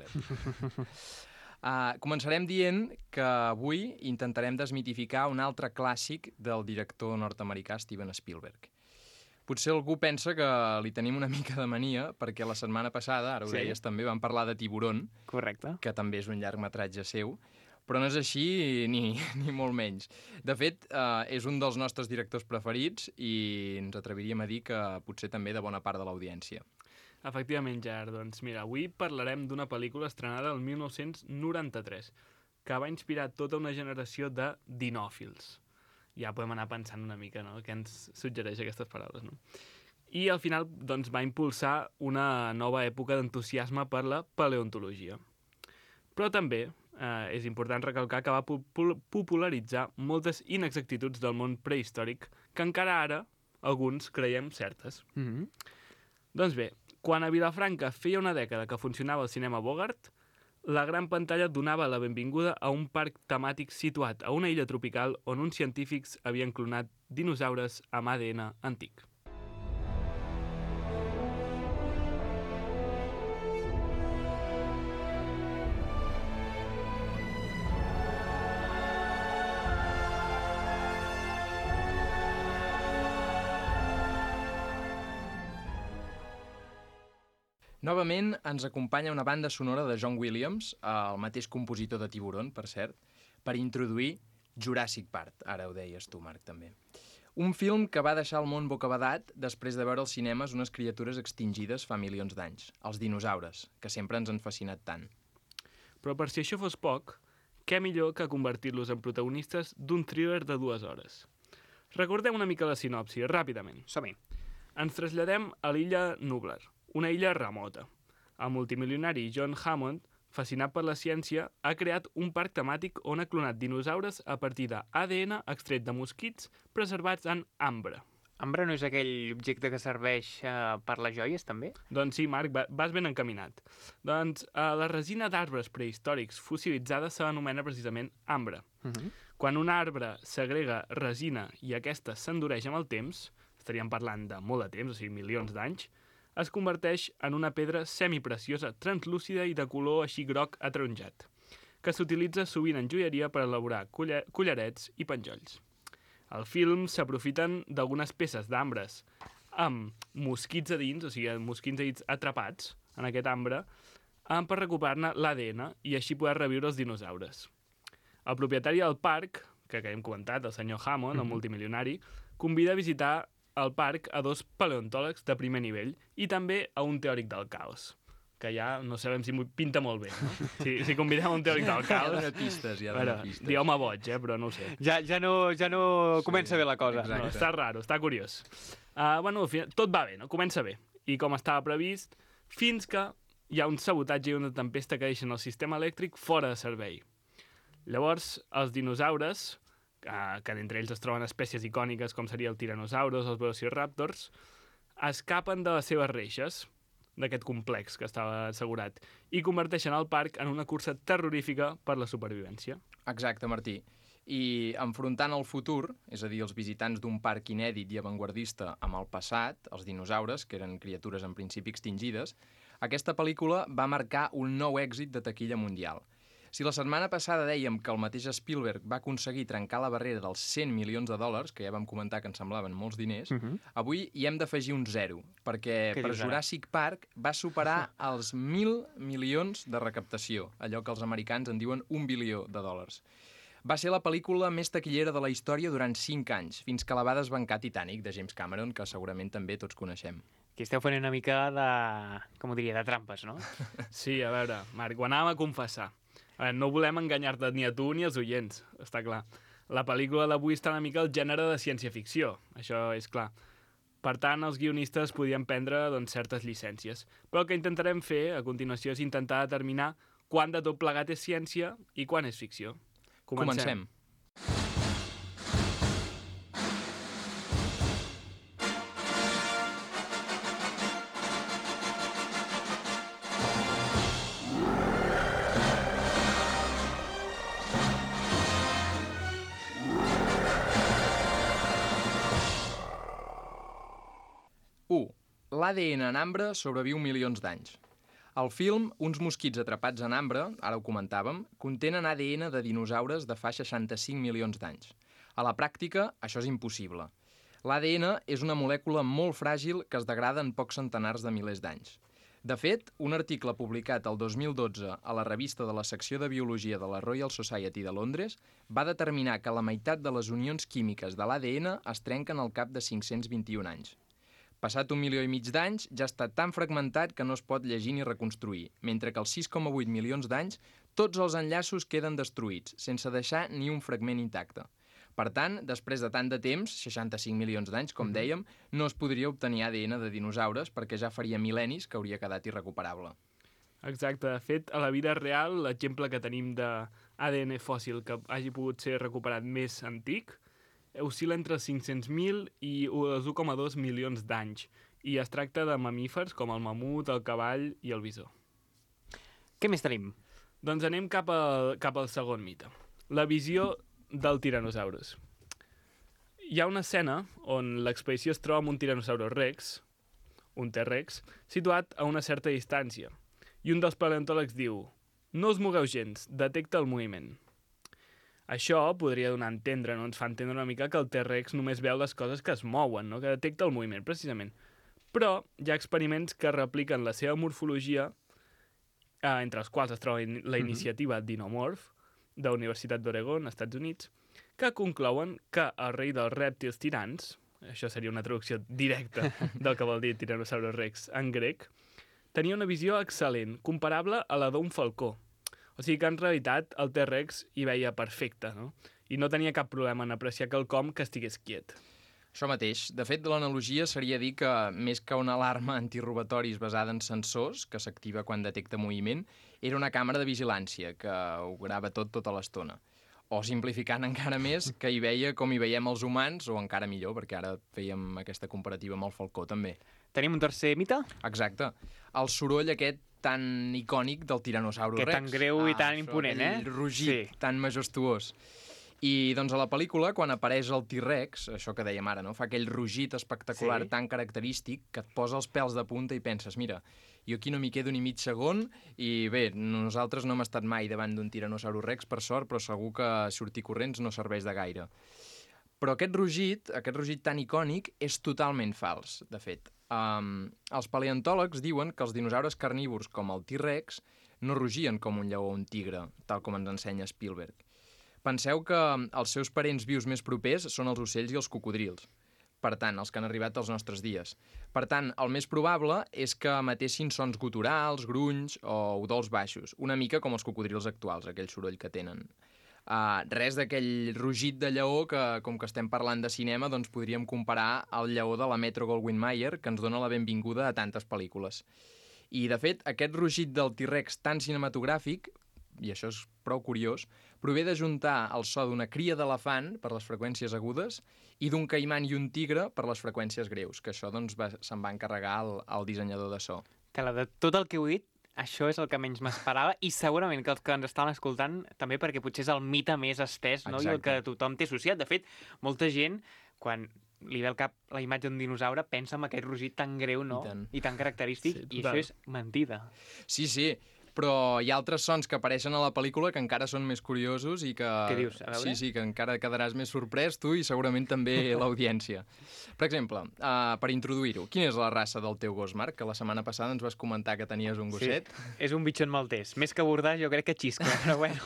Començarem dient que avui intentarem desmitificar un altre clàssic del director nord-americà Steven Spielberg. Potser algú pensa que li tenim una mica de mania, perquè la setmana passada, ara ho deies també, vam parlar de Tiburón, correcte, que també és un llargmetratge seu, però no és així ni molt menys. De fet, és un dels nostres directors preferits i ens atreviríem a dir que potser també de bona part de l'audiència. Efectivament, Gerard. Doncs mira, avui parlarem d'una pel·lícula estrenada el 1993 que va inspirar tota una generació de dinòfils. Ja podem anar pensant una mica, no?, què ens suggereix aquestes paraules, no? I al final doncs, va impulsar una nova època d'entusiasme per la paleontologia. Però també és important recalcar que va popularitzar moltes inexactituds del món prehistòric que encara ara alguns creiem certes. Doncs bé, quan a Vilafranca feia una dècada que funcionava el cinema Bogart, la gran pantalla donava la benvinguda a un parc temàtic situat a una illa tropical on uns científics havien clonat dinosaures amb ADN antic. Novament ens acompanya una banda sonora de John Williams, el mateix compositor de Tiburón, per cert, per introduir Jurassic Park. Ara ho deies tu, Marc, també. Un film que va deixar el món bocabadat després de veure als cinemes unes criatures extingides fa milions d'anys, els dinosaures, que sempre ens han fascinat tant. Però per si això fos poc, què millor que convertir-los en protagonistes d'un thriller de 2 hores. Recordem una mica la sinopsi, ràpidament. Som-hi. Ens traslladem a l'illa Nublar, una illa remota. El multimilionari John Hammond, fascinat per la ciència, ha creat un parc temàtic on ha clonat dinosaures a partir d'ADN extret de mosquits preservats en ambre. Ambre no és aquell objecte que serveix per les joies, també? Doncs sí, Marc, vas ben encaminat. Doncs la resina d'arbres prehistòrics fossilitzada s'anomena precisament ambre. Quan un arbre segrega resina i aquesta s'endureix amb el temps, estaríem parlant de molt de temps, o sigui, milions d'anys, es converteix en una pedra semipreciosa, translúcida i de color així groc ataronjat, que s'utilitza sovint en joieria per elaborar collarets i penjolls. Al film s'aprofiten d'algunes peces d'ambres amb mosquits a dins, o sigui, mosquits a dins atrapats en aquest ambre, per recuperar-ne l'ADN i així poder reviure els dinosaures. El propietari del parc, que hem comentat, el senyor Hammond, el multimilionari, convida a visitar al parc a 2 paleontòlegs de primer nivell i també a un teòric del caos, que ja no sabem si pinta molt bé, no? Si convidem un teòric del caos... Ja dona pistes, Dieu-me boig, però no ho sé. Ja no comença bé la cosa. No, està raro, està curiós. Tot va bé, no? Comença bé. I com estava previst, fins que hi ha un sabotatge i una tempesta que deixen el sistema elèctric fora de servei. Llavors, els dinosaures, que entre ells es troben espècies icòniques com seria el Tyrannosaurus o els Velociraptors, escapen de les seves reixes, d'aquest complex que estava assegurat, i converteixen el parc en una cursa terrorífica per la supervivència. Exacte, Martí. I enfrontant el futur, és a dir, els visitants d'un parc inèdit i avantguardista amb el passat, els dinosaures, que eren criatures en principi extingides, aquesta pel·lícula va marcar un nou èxit de taquilla mundial. Si la setmana passada dèiem que el mateix Spielberg va aconseguir trencar la barrera dels 100 milions de dòlars, que ja vam comentar que ens semblaven molts diners, avui hi hem d'afegir un 0, perquè Què per dius ara? Jurassic Park va superar els 1.000 milions de recaptació, allò que els americans en diuen 1 bilió de dòlars. Va ser la pel·lícula més taquillera de la història durant 5 anys, fins que la va desbancar Titanic, de James Cameron, que segurament també tots coneixem. Aquí esteu fent una mica de... com ho diria, de trampes, no? Sí, a veure, Marc, ho anàvem a confessar. A veure, no volem enganyar-te ni a tu ni als oients, està clar. La pel·lícula d'avui està una mica al gènere de ciència-ficció, això és clar. Per tant, els guionistes podien prendre certes llicències. Però el que intentarem fer a continuació és intentar determinar quan de tot plegat és ciència i quan és ficció. Comencem. L'ADN en ambre sobreviu milions d'anys. Al film, uns mosquits atrapats en ambre, ara ho comentàvem, contenen ADN de dinosaures de fa 65 milions d'anys. A la pràctica, això és impossible. L'ADN és una molècula molt fràgil que es degrada en pocs centenars de milers d'anys. De fet, un article publicat el 2012 a la revista de la secció de Biologia de la Royal Society de Londres va determinar que la meitat de les unions químiques de l'ADN es trenquen al cap de 521 anys. Passat 1,5 milió d'anys, ja està tan fragmentat que no es pot llegir ni reconstruir, mentre que als 6,8 milions d'anys tots els enllaços queden destruïts, sense deixar ni un fragment intacte. Per tant, després de tant de temps, 65 milions d'anys, com dèiem, no es podria obtenir ADN de dinosaures perquè ja faria mil·lennis que hauria quedat irrecuperable. Exacte. De fet, a la vida real, l'exemple que tenim d'ADN fòssil que hagi pogut ser recuperat més antic oscil·la entre els 500.000 i els 1,2 milions d'anys, i es tracta de mamífers com el mamut, el cavall i el bisó. Què més tenim? Doncs anem cap al segon mite, la visió del Tyrannosaurus. Hi ha una escena on l'expedició es troba amb un Tyrannosaurus Rex, un T-Rex, situat a una certa distància, i un dels paleontòlegs diu: «No us mogueu gens, detecta el moviment». Això podria donar a entendre, no? Ens fa entendre una mica que el T-Rex només veu les coses que es mouen, no? Que detecta el moviment, precisament. Però hi ha experiments que repliquen la seva morfologia, entre els quals es troba la iniciativa Dinomorph, de la Universitat d'Oregon, Estats Units, que conclouen que el rei dels rèptils tirans, això seria una traducció directa del que vol dir Tyrannosaurus Rex en grec, tenia una visió excel·lent, comparable a la d'un falcó. O sigui que en realitat el T-Rex hi veia perfecte, no? I no tenia cap problema en apreciar quelcom que estigués quiet. Això mateix. De fet, l'analogia seria dir que, més que una alarma antirrobatoris basada en sensors, que s'activa quan detecta moviment, era una càmera de vigilància, que ho grava tota l'estona. O, simplificant encara més, que hi veia com hi veiem els humans, o encara millor, perquè ara fèiem aquesta comparativa amb el falcó, també. Tenim un tercer mite? Exacte. El soroll aquest tan icònic del Tyrannosaurus Rex. Que tan greu i tan imponent, aquell rugit tan majestuós. I doncs a la pel·lícula, quan apareix el T-Rex, això que dèiem ara, no? Fa aquell rugit espectacular tan característic que et posa els pèls de punta i penses, mira, jo aquí no m'hi quedo ni mig segon i bé, nosaltres no hem estat mai davant d'un Tyrannosaurus Rex, per sort, però segur que sortir corrents no serveix de gaire. Però aquest rugit tan icònic, és totalment fals, de fet. Els paleontòlegs diuen que els dinosaures carnívors com el T-Rex no rugien com un lleó o un tigre, tal com ens ensenya Spielberg. Penseu que els seus parents vius més propers són els ocells i els cocodrils. Per tant, els que han arribat als nostres dies. Per tant, el més probable és que emetessin sons guturals, grunys o udols baixos, una mica com els cocodrils actuals, aquell soroll que tenen. Res d'aquell rugit de lleó que, com que estem parlant de cinema, doncs podríem comparar al lleó de la Metro-Goldwyn-Mayer, que ens dona la benvinguda a tantes pel·lícules. I, de fet, aquest rugit del T-Rex tan cinematogràfic, i això és prou curiós, prové d'ajuntar el so d'una cria d'elefant per les freqüències agudes i d'un caiman i un tigre per les freqüències greus, que això doncs, se'n va encarregar el dissenyador de so. Clar, de tot el que heu dit, això és el que menys m'esperava i segurament que els que ens estan escoltant també perquè potser és el mite més estès, no? I el que tothom té associat. De fet, molta gent, quan li ve al cap la imatge d'un dinosaure, pensa en aquest rugit tan greu, no? I tan característic, i això és mentida. Sí, Però hi ha altres sons que apareixen a la pel·lícula que encara són més curiosos i que... Què dius? A veure? Sí, que encara quedaràs més sorprès tu i segurament també l'audiència. Per exemple, per introduir-ho, quina és la raça del teu gos, Marc? Que la setmana passada ens vas comentar que tenies un gosset. Sí, és un bitxon maltès. Més que bordar, jo crec que xiscla, però bueno.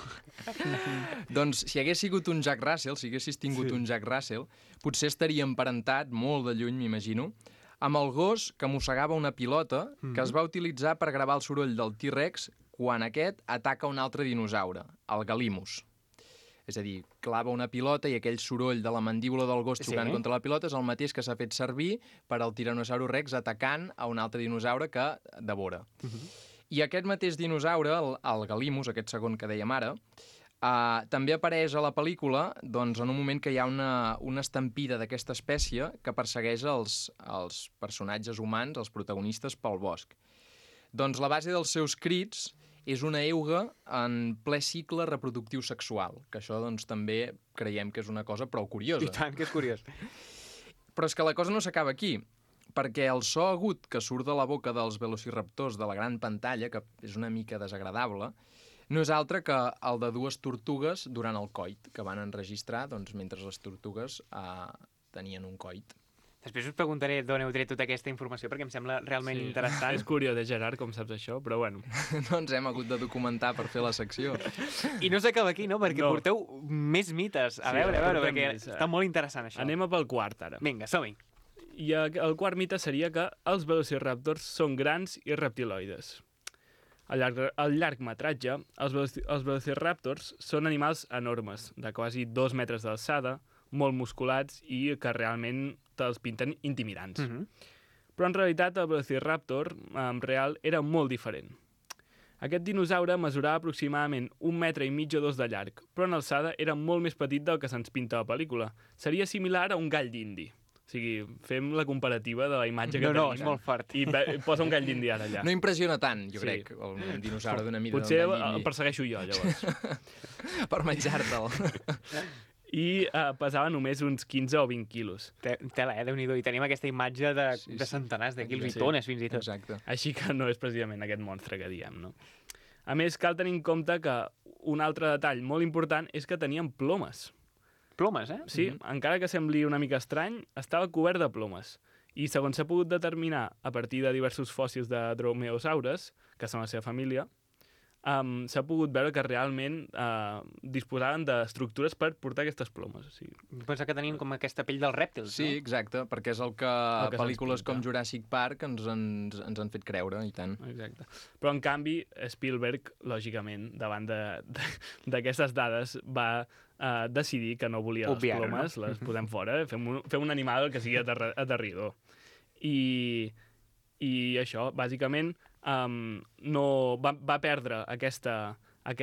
Doncs si hagués sigut un Jack Russell, si haguessis tingut un Jack Russell, potser estaria emparentat, molt de lluny, m'imagino, amb el gos que mossegava una pilota que es va utilitzar per gravar el soroll del T-Rex quan aquest ataca un altre dinosaure, el Galimus. És a dir, clava una pilota i aquell soroll de la mandíbula del gos xocant contra la pilota és el mateix que s'ha fet servir per al Tiranosaurus Rex atacant a un altre dinosaure que devora. I aquest mateix dinosaure, el Galimus, aquest segon que dèiem ara, també apareix a la pel·lícula doncs, en un moment que hi ha una estampida d'aquesta espècie que persegueix els personatges humans, els protagonistes, pel bosc. Doncs la base dels seus crits és una euga en ple cicle reproductiu sexual, que això doncs, també creiem que és una cosa prou curiosa. I tant, que és curiós. Però és que la cosa no s'acaba aquí, perquè el so agut que surt de la boca dels velociraptors de la gran pantalla, que és una mica desagradable, no és altre que el de dues tortugues durant el coit, que van enregistrar doncs, mentre les tortugues tenien un coit. Després us preguntaré d'on heu tret tota aquesta informació, perquè em sembla realment interessant. És curiós, Gerard, com saps això, però bueno. Doncs hem hagut de documentar per fer la secció. I no s'acaba aquí, no? Perquè porteu més mites. A veure, perquè està molt interessant, això. Anem pel quart, ara. Vinga, som-hi. I el quart mite seria que els velociraptors són grans i reptiloides. Al llarg metratge, els velociraptors són animals enormes, de quasi 2 metres d'alçada, molt musculats i que realment te'ls pinten intimidants. Però en realitat el velociraptor real era molt diferent. Aquest dinosaure mesurava aproximadament 1,5 metres o 2 de llarg, però en alçada era molt més petit del que se'ns pinta a la pel·lícula. Seria similar a un gall d'indi. O sigui, fem la comparativa de la imatge que tenim. No, és molt fort. I posa un gall d'indi ara allà. No impressiona tant, jo crec, un dinosaure d'una mida d'un Potser gall d'indi. el persegueixo jo, llavors. Per menjar-te'l. I pesava només uns 15 o 20 quilos. Tela, Déu-n'hi-do. I tenim aquesta imatge de centenars de quilos i tones, fins i tot. Exacte. Així que no és precisament aquest monstre que diem, no? A més, cal tenir en compte que un altre detall molt important és que tenien plomes. Plomes, Sí, encara que sembli una mica estrany, estava cobert de plomes. I segons s'ha pogut determinar a partir de diversos fòssils de dromeosaures, que són la seva família, s'ha pogut veure que realment disposaven d'estructures per portar aquestes plomes. O sigui. Pensa que tenien com aquesta pell dels rèptils, Sí, exacte, perquè és el que pel·lícules com Jurassic Park ens han fet creure, i tant. Exacte. Però, en canvi, Spielberg, lògicament, davant d'aquestes dades, va decidir que no volia les plomes, les posem fora, fem un animal que sigui aterridor. I això, bàsicament, no va perdre aquesta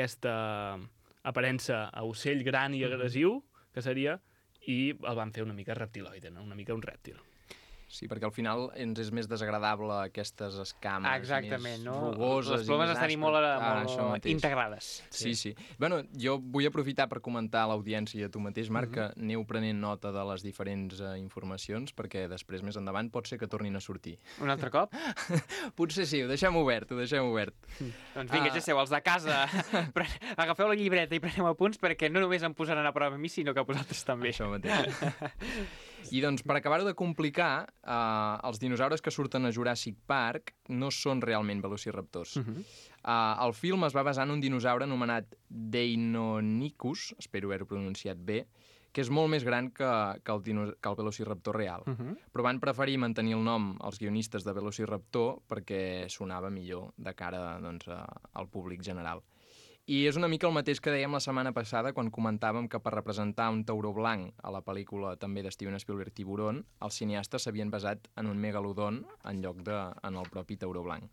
aparença a ocell gran i agressiu, que seria, i el van fer una mica reptiloide, no? Una mica un rèptil. Sí, perquè al final ens és més desagradable aquestes escames exactament, més no? rugoses. Les plomes estan molt integrades. Sí. Bueno, jo vull aprofitar per comentar a l'audiència i a tu mateix, Marc, que aneu prenent nota de les diferents informacions, perquè després, més endavant, pot ser que tornin a sortir. Un altre cop? Potser sí, ho deixem obert. Doncs vinga, ja sabeu, els de casa, agafeu la llibreta i preneu apunts, perquè no només em posaran a prova a mi, sinó que a vosaltres també. Això mateix. I doncs, per acabar-ho de complicar, els dinosaures que surten a Jurassic Park no són realment velociraptors. El film es va basar en un dinosaure anomenat Deinonychus, espero haver-ho pronunciat bé, que és molt més gran que el velociraptor real. Però van preferir mantenir el nom als guionistes de velociraptor perquè sonava millor de cara doncs, al públic general. I és una mica el mateix que dèiem la setmana passada quan comentàvem que per representar un tauró blanc a la pel·lícula també de Steven Spielberg Tiburón, els cineastes s'havien basat en un megalodon en lloc en el propi tauró blanc.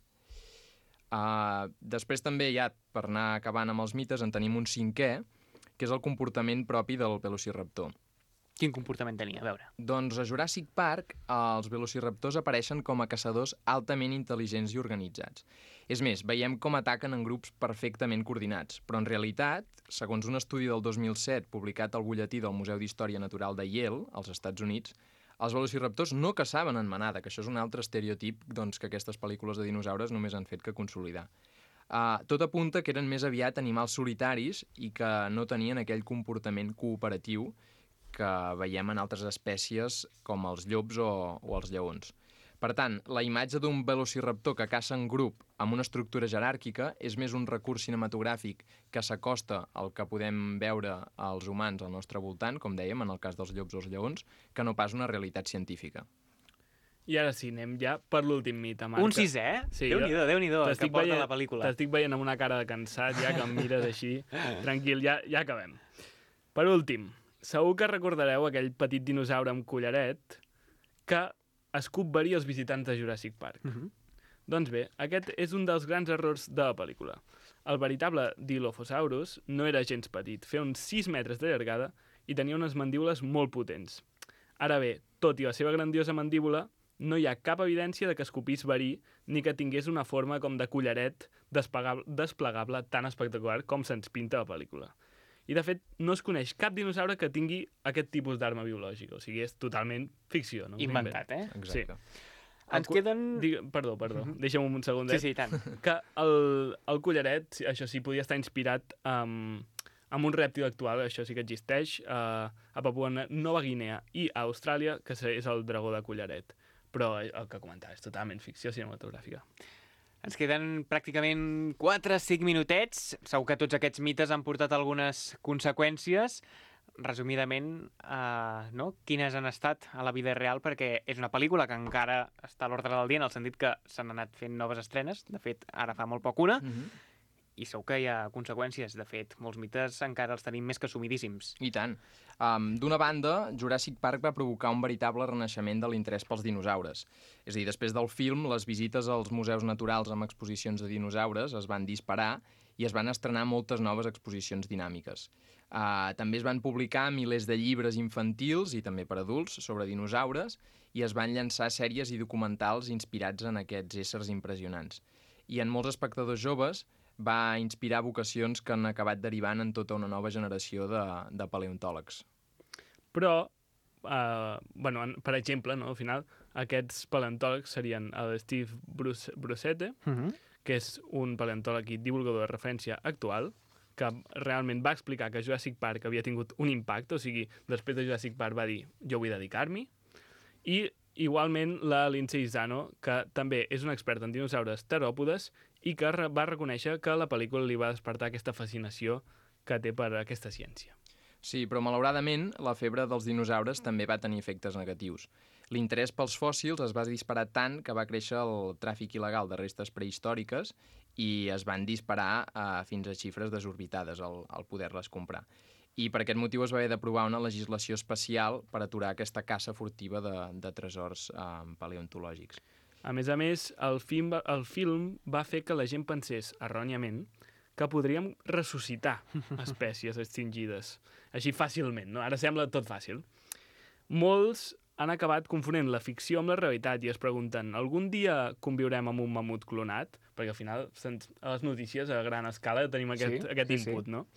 Després també, ja per anar acabant amb els mites, en tenim un cinquè, que és el comportament propi del velociraptor. Quin comportament tenia? A veure. Doncs a Jurassic Park els velociraptors apareixen com a caçadors altament intel·ligents i organitzats. És més, veiem com ataquen en grups perfectament coordinats, però en realitat, segons un estudi del 2007 publicat al butlletí del Museu d'Història Natural de Yale, als Estats Units, els velociraptors no caçaven en manada, que això és un altre estereotip doncs, que aquestes pel·lícules de dinosaures només han fet que consolidar. Tot apunta que eren més aviat animals solitaris i que no tenien aquell comportament cooperatiu que veiem en altres espècies com els llops o els lleons. Per tant, la imatge d'un velociraptor que caça en grup amb una estructura jeràrquica és més un recurs cinematogràfic que s'acosta al que podem veure als humans al nostre voltant, com dèiem, en el cas dels llops o els lleons, que no pas una realitat científica. I ara sí, anem ja per l'últim mite, Marc. Un sisè? Sí, Déu-n'hi-do, que porta la pel·lícula. T'estic veient amb una cara de cansat, ja que em mires així. Tranquil, ja acabem. Per últim, segur que recordareu aquell petit dinosaure amb collaret que escup verí els visitants de Jurassic Park. Doncs bé, aquest és un dels grans errors de la pel·lícula. El veritable Dilophosaurus no era gens petit, feia uns 6 metres de llargada i tenia unes mandíbules molt potents. Ara bé, tot i la seva grandiosa mandíbula, no hi ha cap evidència de que escopís verí ni que tingués una forma com de collaret desplegable tan espectacular com se'ns pinta a la pel·lícula. I, de fet, no es coneix cap dinosaure que tingui aquest tipus d'arma biològica. O sigui, és totalment ficció. No? Inventat, Exacte. Sí. Ens queden... Perdó, deixa'm un segundet. Sí, tant. Que el collaret, això sí, podia estar inspirat amb un rèptil actual, això sí que existeix, a Papua Nova Guinea i a Austràlia, que és el dragó de collaret. Però el que comentava és totalment ficció cinematogràfica. Ens queden pràcticament 4-5 minutets. Segur que tots aquests mites han portat algunes conseqüències. Resumidament, no? Quines han estat a la vida real, perquè és una pel·lícula que encara està a l'ordre del dia, en el sentit que s'han anat fent noves estrenes. De fet, ara fa molt poc una. I segur que hi ha conseqüències. De fet, molts mites encara els tenim més que assumidíssims. I tant. D'una banda, Jurassic Park va provocar un veritable renaixement de l'interès pels dinosaures. És a dir, després del film, les visites als museus naturals amb exposicions de dinosaures es van disparar i es van estrenar moltes noves exposicions dinàmiques. També es van publicar milers de llibres infantils i també per adults sobre dinosaures i es van llançar sèries i documentals inspirats en aquests éssers impressionants. I en molts espectadors joves va inspirar vocacions que han acabat derivant en tota una nova generació de paleontòlegs. Però, per exemple, no, al final, aquests paleontòlegs serien el Steve Brussette, que és un paleontòleg i divulgador de referència actual, que realment va explicar que Jurassic Park havia tingut un impacte, o sigui, després de Jurassic Park va dir jo vull dedicar-m'hi, i igualment la Lindsay Zano, que també és una experta en dinosaures teròpodes i que va reconèixer que la pel·lícula li va despertar aquesta fascinació que té per aquesta ciència. Sí, però malauradament la febre dels dinosaures també va tenir efectes negatius. L'interès pels fòssils es va disparar tant que va créixer el tràfic il·legal de restes prehistòriques i es van disparar fins a xifres desorbitades al poder-les comprar. I per aquest motiu es va haver d'aprovar una legislació especial per aturar aquesta caça furtiva de tresors paleontològics. A més, el film va fer que la gent pensés, erròniament, que podríem ressuscitar espècies extingides, així fàcilment, no? Ara sembla tot fàcil. Molts han acabat confonent la ficció amb la realitat i es pregunten, algun dia conviurem amb un mamut clonat? Perquè al final, a les notícies a gran escala tenim aquest input, no?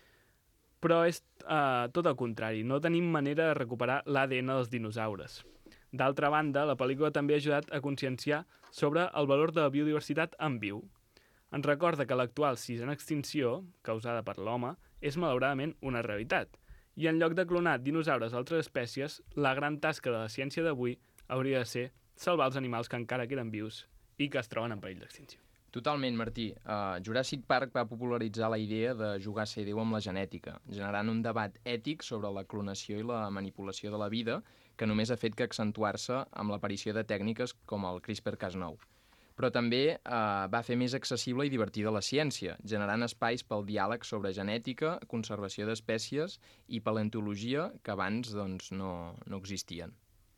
Però és tot el contrari, no tenim manera de recuperar l'ADN dels dinosaures. D'altra banda, la pel·lícula també ha ajudat a conscienciar sobre el valor de la biodiversitat en viu. Ens recorda que l'actual sisena extinció, causada per l'home, és malauradament una realitat. I en lloc de clonar dinosaures d'altres espècies, la gran tasca de la ciència d'avui hauria de ser salvar els animals que encara queden vius i que es troben en perill d'extinció. Totalment, Martí. Jurassic Park va popularitzar la idea de jugar a ser Déu amb la genètica, generant un debat ètic sobre la clonació i la manipulació de la vida que només ha fet que accentuar-se amb l'aparició de tècniques com el CRISPR-Cas9. Però també va fer més accessible i divertida la ciència, generant espais pel diàleg sobre genètica, conservació d'espècies i paleontologia que abans no existien.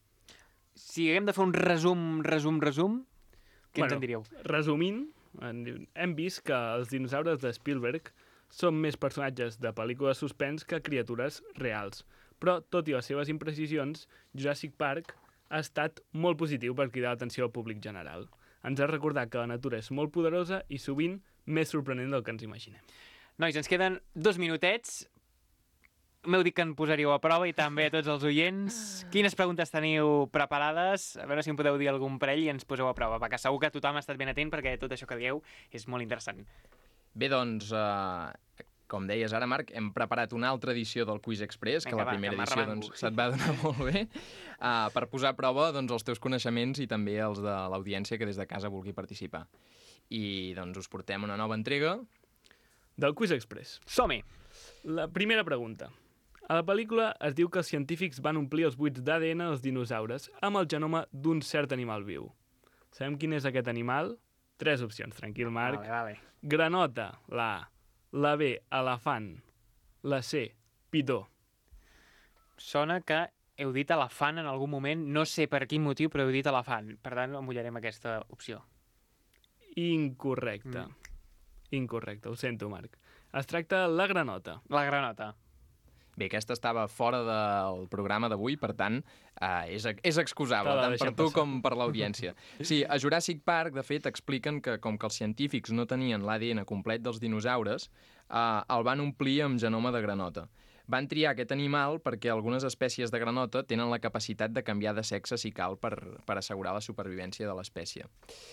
Si haguem de fer un resum, què ens en diríeu? Resumint, hem vist que els dinosaures de Spielberg són més personatges de pel·lícules suspens que criatures reals. Però, tot i les seves imprecisions, Jurassic Park ha estat molt positiu per cridar l'atenció al públic general. Ens ha recordat que la natura és molt poderosa i sovint més sorprenent del que ens imaginem. Nois, ens queden 2 minutets. m'heu dit que en posaríeu a prova i també a tots els oients. Quines preguntes teniu preparades? A veure si em podeu dir algun parell i ens poseu a prova, perquè segur que tothom ha estat ben atent perquè tot això que dieu és molt interessant. Bé, doncs, com deies ara, Marc, hem preparat una altra edició del Quiz Express, que la primera edició doncs, se't va donar molt bé, per posar a prova doncs, els teus coneixements i també els de l'audiència que des de casa vulgui participar. I doncs us portem una nova entrega del Quiz Express. Som-hi! La primera pregunta. A la pel·lícula es diu que els científics van omplir els buits d'ADN dels dinosaures amb el genoma d'un cert animal viu. Sabem quin és aquest animal? 3 opcions, tranquil, Marc. Vale. Granota, la A. La B, elefant. La C, pitó. Sona que heu dit elefant en algun moment, no sé per quin motiu, però heu dit elefant. Per tant, mullarem aquesta opció. Incorrecte. Incorrecte, ho sento, Marc. Es tracta de la granota. La granota. Bé, aquesta estava fora del programa d'avui, per tant, és excusable, tant per tu com per l'audiència. Sí, a Jurassic Park, de fet, expliquen que com que els científics no tenien l'ADN complet dels dinosaures, el van omplir amb genoma de granota. Van triar aquest animal perquè algunes espècies de granota tenen la capacitat de canviar de sexe si cal per assegurar la supervivència de l'espècie.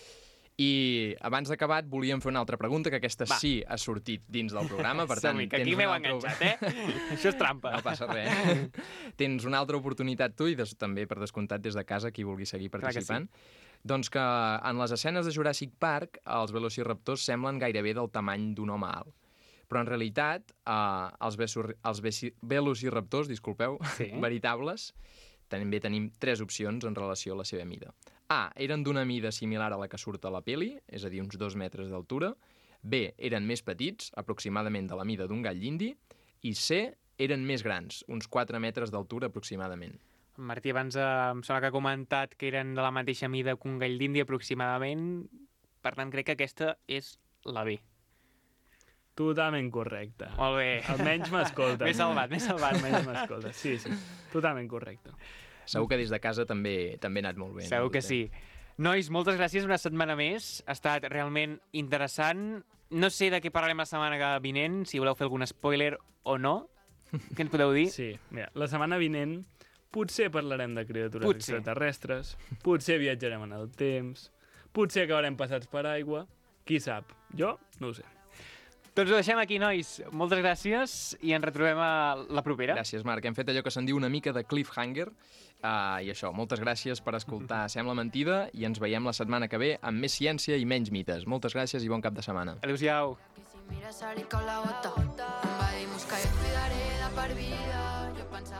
I abans d'acabar volíem fer una altra pregunta, que aquesta sí ha sortit dins del programa, per tant... que aquí m'heu enganxat, Això és trampa. No passa res. Tens una altra oportunitat tu i també, per descomptat, des de casa, qui vulgui seguir participant. Doncs que en les escenes de Jurassic Park els velociraptors semblen gairebé del tamany d'un home alt. Però en realitat els velociraptors, veritables, també tenim 3 opcions en relació a la seva mida. A, eren d'una mida similar a la que surt a la peli, és a dir, uns 2 metres d'altura. B, eren més petits, aproximadament de la mida d'un gall d'indi. I C, eren més grans, uns 4 metres d'altura aproximadament. Martí, abans em sembla que ha comentat que eren de la mateixa mida que un gall d'indi aproximadament. Per tant, crec que aquesta és la B. Totalment correcte. Molt bé. Almenys m'escolta. M'he salvat. Almenys m'escolta. Sí, totalment correcte. Segur que des de casa també ha anat molt bé. Segur que sí. Nois, moltes gràcies una setmana més. Ha estat realment interessant. No sé de què parlarem la setmana vinent, si voleu fer algun spoiler o no. Què ens podeu dir? Sí, mira, la setmana vinent potser parlarem de criatures extraterrestres, potser viatjarem en el temps, potser acabarem passats per aigua, qui sap? Jo no ho sé. Doncs ho deixem aquí, nois. Moltes gràcies i ens retrobem a la propera. Gràcies, Marc. Hem fet allò que se'n diu una mica de cliffhanger. I això, moltes gràcies per escoltar Sembla Mentida i ens veiem la setmana que ve amb més ciència i menys mites. Moltes gràcies i bon cap de setmana. Adéu-siau. Que si mires salir con la bota, em va dir, busca i et cuidaré de per vida. Jo pensava